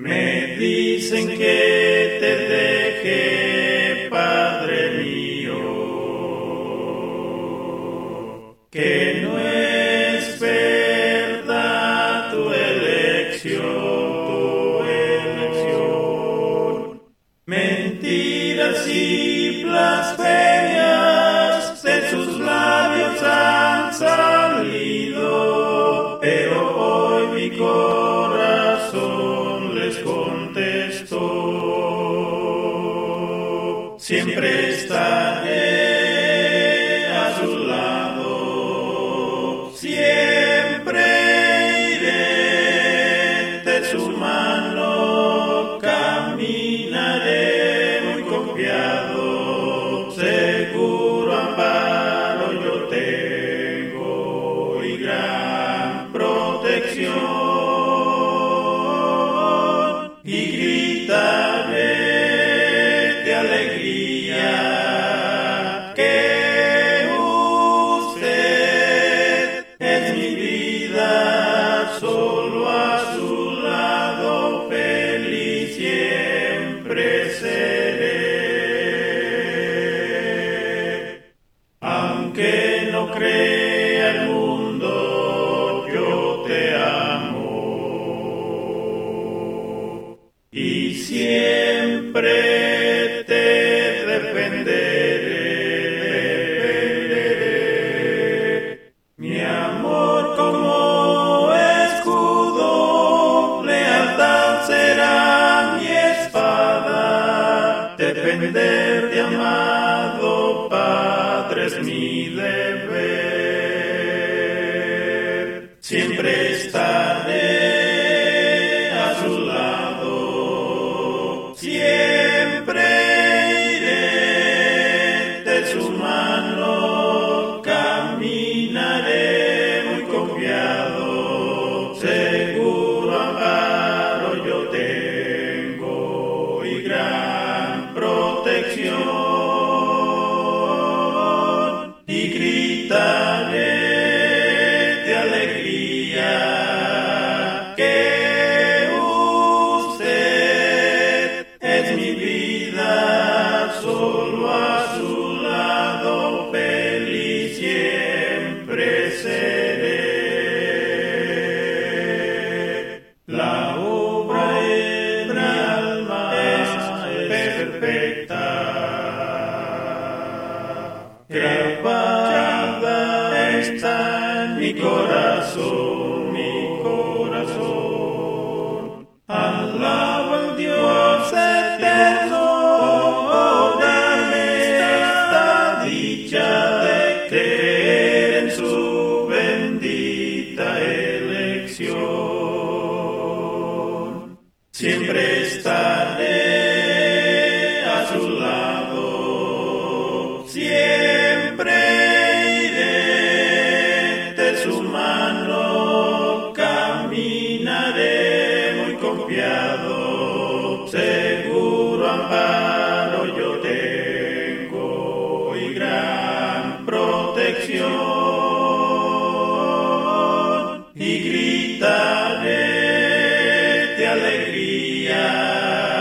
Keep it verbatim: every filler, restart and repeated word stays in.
Me dicen que te deje, Padre mío, que no es verdad tu elección, tu elección. Mentiras y blasfemias de sus labios han salido, pero hoy mi corazón les contestó. Siempre estaré a su lado, siempre iré de su mano, caminaré muy confiado, seguro amparo yo tengo y gran protección. Y gritaré de alegría que usted es mi vida, solo a su lado feliz siempre seré. Aunque no crea el mundo, yo te amo. Y siempre te defenderé. Mi amor como escudo, lealtad será mi espada. Defenderte, amado Padre, es mi deber. Siempre estaré a su lado, siempre iré de su mano, caminaré muy confiado, seguro amparo yo tengo y gran protección. Y gritaré de alegría que usted es mi vida, solo a su lado feliz siempre seré. La obra en mi alma es perfecta, grabada está en mi corazón, mi corazón. Alabo al Dios eterno, dame esta dicha de creer en su bendita elección. Siempre estaré a su lado, siempre iré de su mano, caminaré muy confiado, seguro amparo yo tengo y gran protección. Y gritaré de alegría